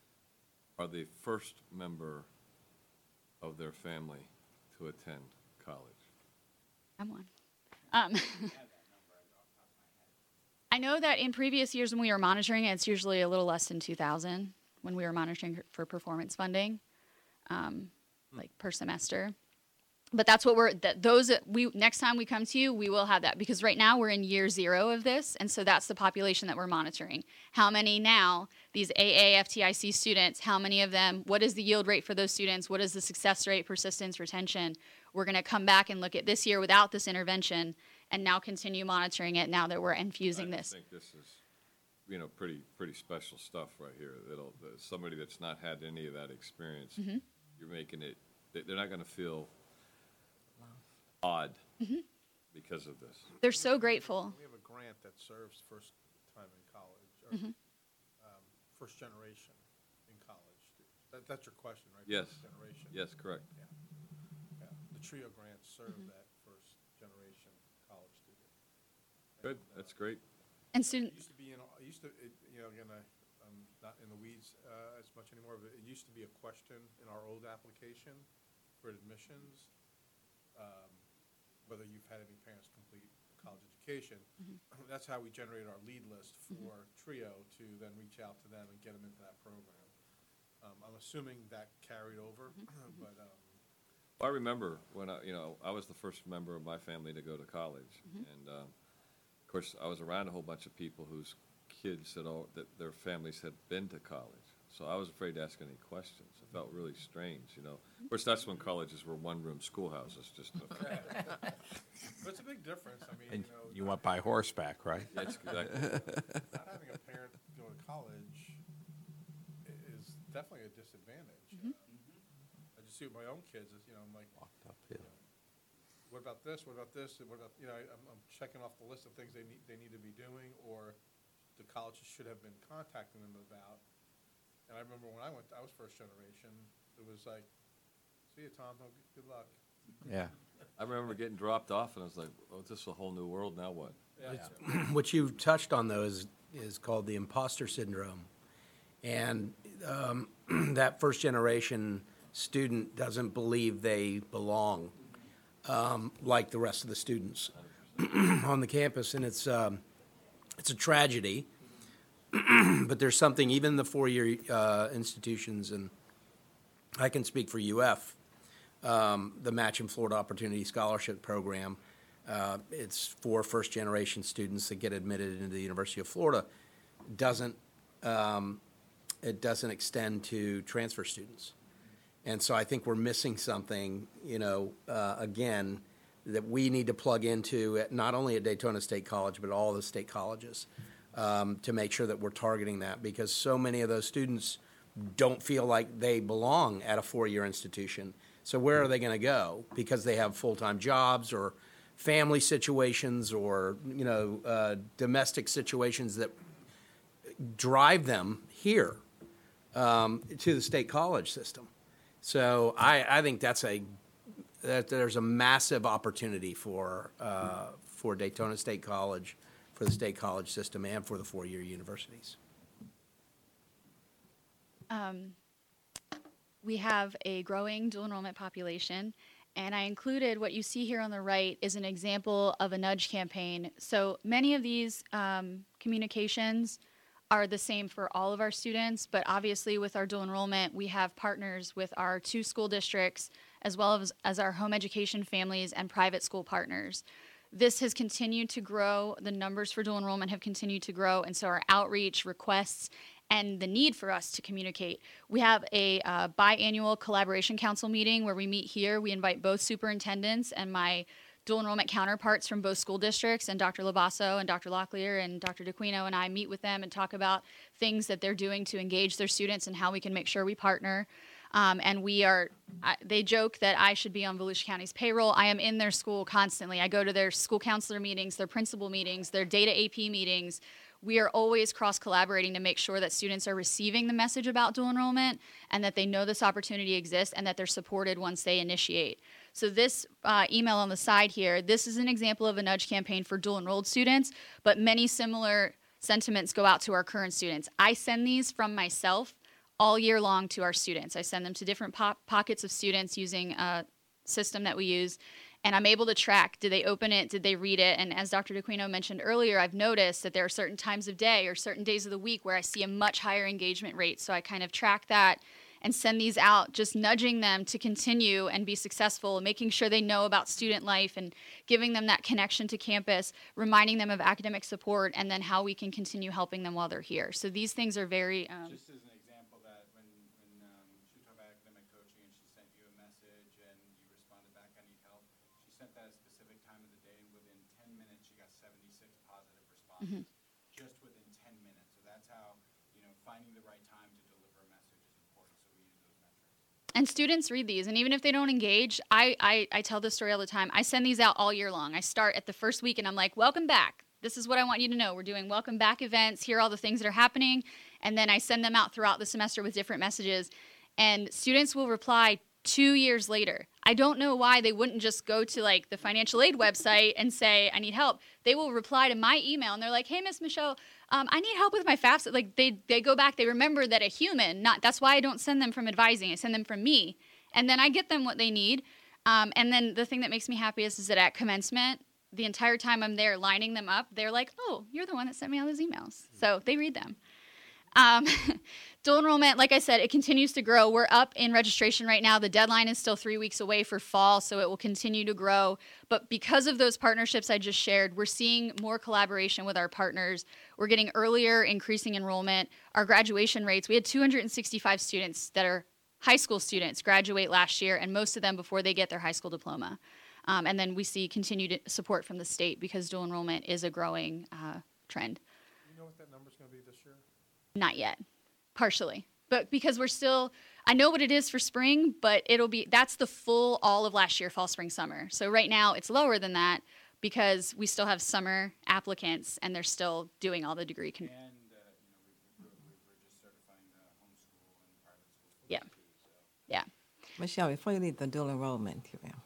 are the first member of their family to attend college? I'm one. Um, I know that in previous years when we were monitoring it, it's usually a little less than two thousand when we were monitoring for performance funding, um, like per semester. But that's what we're, that those, we next time we come to you, we will have that, because right now we're in year zero of this, and so that's the population that we're monitoring. How many now, these A A F T I C students, how many of them, what is the yield rate for those students, what is the success rate, persistence, retention? We're going to come back and look at this year without this intervention and now continue monitoring it now that we're infusing I this. I think this is, you know, pretty, pretty special stuff right here. That'll, that somebody that's not had any of that experience, Mhm. you're making it, they- they're not going to feel odd Mhm. because of this. They're so grateful. We have a grant that serves first time in college, or Mhm. um, first generation in college students. That, that's your question, right? Yes. First generation. Yes, correct. Yeah. Yeah. The TRIO grants serve Mhm. that first generation college student. Good, And, uh, that's great. And It student, used to be in, it used to, it, you know, again, I I'm not in the weeds uh, as much anymore, but it used to be a question in our old application for admissions, um, whether you've had any parents complete college education. That's how we generated our lead list for TRIO to then reach out to them and get them into that program. Um, I'm assuming that carried over, but, um, I remember when I, you know, I was the first member of my family to go to college, and um, of course, I was around a whole bunch of people whose kids had all that their families had been to college. So I was afraid to ask any questions. It felt really strange, you know. Of course, that's when colleges were one-room schoolhouses. Just but it's a big difference. I mean, And you know, you not, went by horseback, right? that's exactly. not having a parent go to college i- is definitely a disadvantage. Uh, I just see with my own kids, is, you know, I'm like, Walked uphill. what about this? What about this? And what about, you know, I, I'm, I'm checking off the list of things they need, they need to be doing, or the colleges should have been contacting them about. And I remember when I went, I was first generation, it was like, see you, Tom, oh, good luck. Yeah. I remember getting dropped off, and I was like, "Oh, this is a whole new world. Now what?" Yeah. What you touched on, though, is, is called the imposter syndrome. And um, that first-generation student doesn't believe they belong um, like the rest of the students on the campus. And it's, um, it's a tragedy. But there's something, even the four-year uh, institutions, and I can speak for U F, um, the Match in Florida Opportunity Scholarship Program. Uh, it's for first-generation students that get admitted into the University of Florida. Doesn't um, it doesn't extend to transfer students, and so I think we're missing something. You know, uh, again, that we need to plug into at, not only at Daytona State College but all the state colleges um, to make sure that we're targeting that, because so many of those students don't feel like they belong at a four-year institution. So where are they going to go? Because they have full-time jobs or family situations or, you know, uh, domestic situations that drive them here um, to the state college system. So I, I think that's a that there's a massive opportunity for uh, for Daytona State College, for the state college system, and for the four-year universities. Um, we have a growing dual enrollment population, and I included what you see here on the right is an example of a nudge campaign. So many of these um, communications are the same for all of our students, but obviously with our dual enrollment, we have partners with our two school districts, as well as, as our home education families and private school partners. This has continued to grow. The numbers for dual enrollment have continued to grow, and so our outreach requests and the need for us to communicate. We have a uh, biannual collaboration council meeting where we meet here. We invite both superintendents and my dual enrollment counterparts from both school districts, and Doctor Labasso and Doctor Locklear and Doctor DeQuino and I meet with them and talk about things that they're doing to engage their students and how we can make sure we partner. Um, and we are, I, they joke that I should be on Volusia County's payroll. I am in their school constantly. I go to their school counselor meetings, their principal meetings, their data A P meetings. We are always cross-collaborating to make sure that students are receiving the message about dual enrollment and that they know this opportunity exists and that they're supported once they initiate. So this uh, email on the side here, this is an example of a nudge campaign for dual enrolled students, but many similar sentiments go out to our current students. I send these from myself all year long to our students. I send them to different po- pockets of students using a system that we use. And I'm able to track, did they open it, did they read it? And as Doctor DeQuino mentioned earlier, I've noticed that there are certain times of day or certain days of the week where I see a much higher engagement rate. So I kind of track that and send these out, just nudging them to continue and be successful, making sure they know about student life and giving them that connection to campus, reminding them of academic support, and then how we can continue helping them while they're here. So these things are very... Um, Just as an example, that when, when um, she was talking about academic coaching and she sent you a message and you responded back, I need help, she sent that at a specific time of the day, and within ten minutes she got seventy-six positive responses, just within ten minutes. So that's how, you know, finding the right time to deliver a message is important, so we use those metrics. And students read these, and even if they don't engage, I, I, I tell this story all the time. I send these out all year long. I start at the first week, and I'm like, welcome back. This is what I want you to know. We're doing welcome back events. Here are all the things that are happening. And then I send them out throughout the semester with different messages. And students will reply two years later. I don't know why they wouldn't just go to like the financial aid website and say, I need help. They will reply to my email and they're like, hey, Miss Michelle, um, I need help with my FAFSA. Like they, they go back, they remember that a human, not, that's why I don't send them from advising. I send them from me. And then I get them what they need. Um, and then the thing that makes me happiest is that at commencement, the entire time I'm there lining them up, they're like, oh, you're the one that sent me all those emails. So they read them. Um, dual enrollment, like I said, it continues to grow. We're up in registration right now. The deadline is still three weeks away for fall, so it will continue to grow. But because of those partnerships I just shared, we're seeing more collaboration with our partners. We're getting earlier, increasing enrollment. Our graduation rates, we had two hundred sixty-five students that are high school students graduate last year, and most of them before they get their high school diploma. Um, and then we see continued support from the state because dual enrollment is a growing uh, trend. Do you know what that number's going to be this year? Not yet, partially. But because we're still, I know what it is for spring, but it'll be, that's the full all of last year, fall, spring, summer. So right now it's lower than that because we still have summer applicants and they're still doing all the degree. Con- And, uh, you know, we, we, we're just certifying the homeschool and private school. yeah. Yeah. Michelle, before you leave the dual enrollment,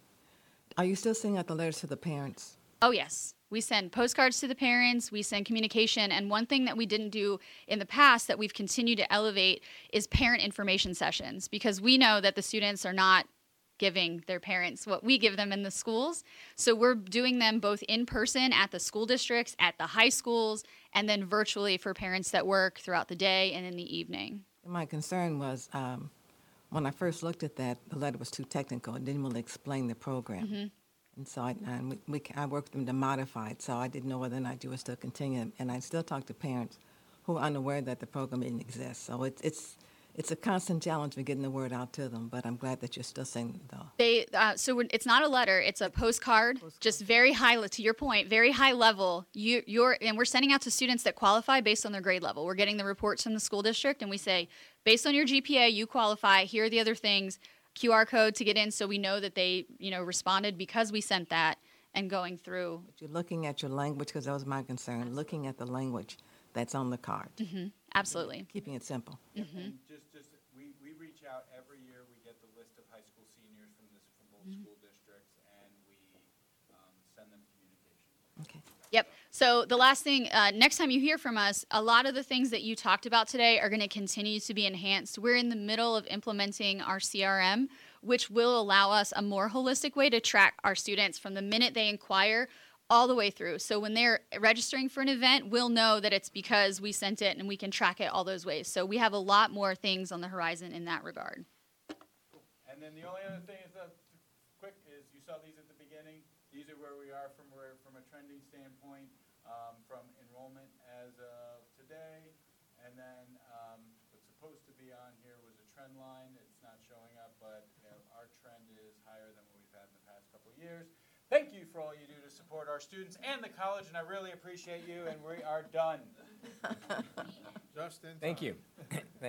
are you still sending out the letters to the parents? Oh, yes. We send postcards to the parents, we send communication, and one thing that we didn't do in the past that we've continued to elevate is parent information sessions, because we know that the students are not giving their parents what we give them in the schools. So we're doing them both in person at the school districts, at the high schools, and then virtually for parents that work throughout the day and in the evening. My concern was, um, when I first looked at that, the letter was too technical. It didn't really explain the program. Mm-hmm. And so I, and we, we, I worked with them to modify it, so I didn't know whether or not you were still continuing. And I still talk to parents who are unaware that the program didn't exist. So it's it's it's a constant challenge for getting the word out to them, but I'm glad that you're still saying it, though. They uh, so we're, it's not a letter; it's a postcard, just very high. To your point, very high level. You, you're, and we're sending out to students that qualify based on their grade level. We're getting the reports from the school district, and we say, based on your G P A, you qualify. Here are the other things. Q R code to get in, so we know that they, you know, responded because we sent that, and going through. But you're looking at your language, because that was my concern. Looking at the language that's on the card. Mm-hmm. Absolutely. Keeping it simple. Mm-hmm. And just, just, we, we reach out every year, we get the list of high school seniors from this, from both Mm-hmm. school districts, and we um, send them communication. Okay. Yep. So the last thing, uh, next time you hear from us, a lot of the things that you talked about today are going to continue to be enhanced. We're in the middle of implementing our C R M, which will allow us a more holistic way to track our students from the minute they inquire all the way through. So when they're registering for an event, we'll know that it's because we sent it, and we can track it all those ways. So we have a lot more things on the horizon in that regard. And then the only other thing is, uh, quick, is you saw these at the beginning. These are where we are from where, from a trending standpoint, um, from enrollment as of today. And then um, what's supposed to be on here was a trend line. It's not showing up, but you know, our trend is higher than what we've had in the past couple of years. Thank you for all you do to support our students and the college, and I really appreciate you, and we are done. Justin. Thank you.